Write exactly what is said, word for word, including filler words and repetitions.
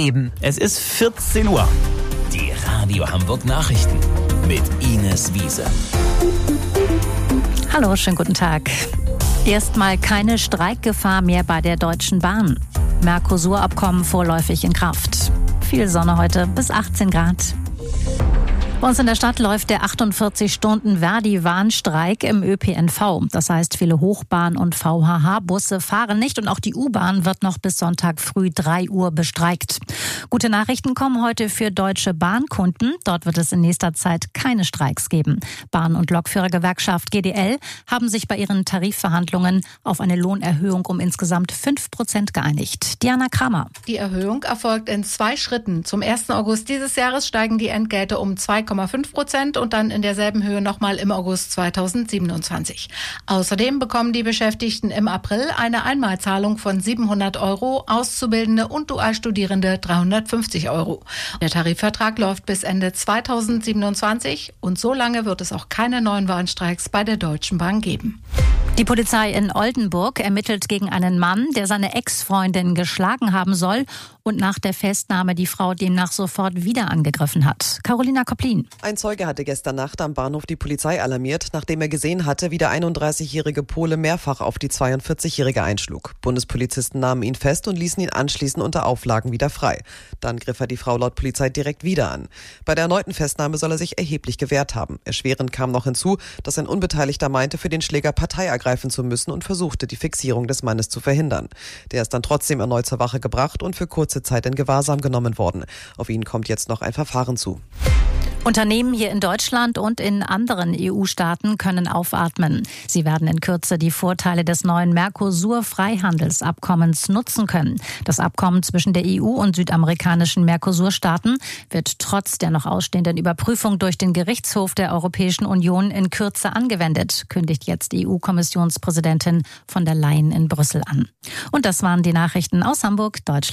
geben. Es ist vierzehn Uhr. Die Radio Hamburg Nachrichten mit Ines Wiese. Hallo, schönen guten Tag. Erstmal keine Streikgefahr mehr bei der Deutschen Bahn. Mercosur-Abkommen vorläufig in Kraft. Viel Sonne heute, bis achtzehn Grad. Bei uns in der Stadt läuft der achtundvierzig Stunden Verdi-Warnstreik im Ö P N V. Das heißt, viele Hochbahn- und V H H-Busse fahren nicht und auch die U-Bahn wird noch bis Sonntag früh drei Uhr bestreikt. Gute Nachrichten kommen heute für Deutsche Bahnkunden. Dort wird es in nächster Zeit keine Streiks geben. Bahn- und Lokführergewerkschaft G D L haben sich bei ihren Tarifverhandlungen auf eine Lohnerhöhung um insgesamt fünf Prozent geeinigt. Diana Kramer. Die Erhöhung erfolgt in zwei Schritten. Zum ersten August dieses Jahres steigen die Entgelte um zwei Komma fünf Prozent und dann in derselben Höhe nochmal im August zweitausendsiebenundzwanzig. Außerdem bekommen die Beschäftigten im April eine Einmalzahlung von siebenhundert Euro, Auszubildende und Dualstudierende dreihundertfünfzig Euro. Der Tarifvertrag läuft bis Ende zweitausendsiebenundzwanzig und so lange wird es auch keine neuen Warnstreiks bei der Deutschen Bahn geben. Die Polizei in Oldenburg ermittelt gegen einen Mann, der seine Ex-Freundin geschlagen haben soll und nach der Festnahme die Frau demnach sofort wieder angegriffen hat. Carolina Koplin. Ein Zeuge hatte gestern Nacht am Bahnhof die Polizei alarmiert, nachdem er gesehen hatte, wie der einunddreißigjährige Pole mehrfach auf die zweiundvierzigjährige einschlug. Bundespolizisten nahmen ihn fest und ließen ihn anschließend unter Auflagen wieder frei. Dann griff er die Frau laut Polizei direkt wieder an. Bei der erneuten Festnahme soll er sich erheblich gewehrt haben. Erschwerend kam noch hinzu, dass ein Unbeteiligter meinte, für den Schläger Partei ergreifen zu müssen und versuchte, die Fixierung des Mannes zu verhindern. Der ist dann trotzdem erneut zur Wache gebracht und für kurze Zeit in Gewahrsam genommen worden. Auf ihn kommt jetzt noch ein Verfahren zu. Unternehmen hier in Deutschland und in anderen E U-Staaten können aufatmen. Sie werden in Kürze die Vorteile des neuen Mercosur-Freihandelsabkommens nutzen können. Das Abkommen zwischen der E U und südamerikanischen Mercosur-Staaten wird trotz der noch ausstehenden Überprüfung durch den Gerichtshof der Europäischen Union in Kürze angewendet, kündigt jetzt E U-Kommissionspräsidentin von der Leyen in Brüssel an. Und das waren die Nachrichten aus Hamburg, Deutschland.